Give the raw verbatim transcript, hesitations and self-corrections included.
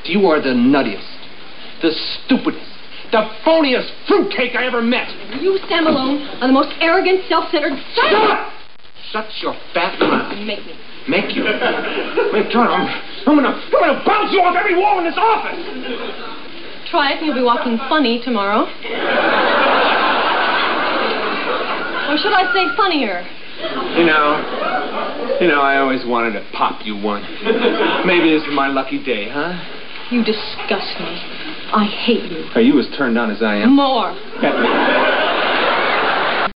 You are the nuttiest, the stupidest, the phoniest fruitcake I ever met. You, Sam Malone, are the most arrogant, self-centered... Shut up! Shut your fat mouth. Make me. Make you? Wait, John, I'm, I'm gonna, I'm gonna bounce you off every wall in this office. Try it and you'll be walking funny tomorrow. Or should I say funnier? You know, you know, I always wanted to pop you one. Maybe this is my lucky day, huh? You disgust me. I hate you. Are you as turned on as I am? More.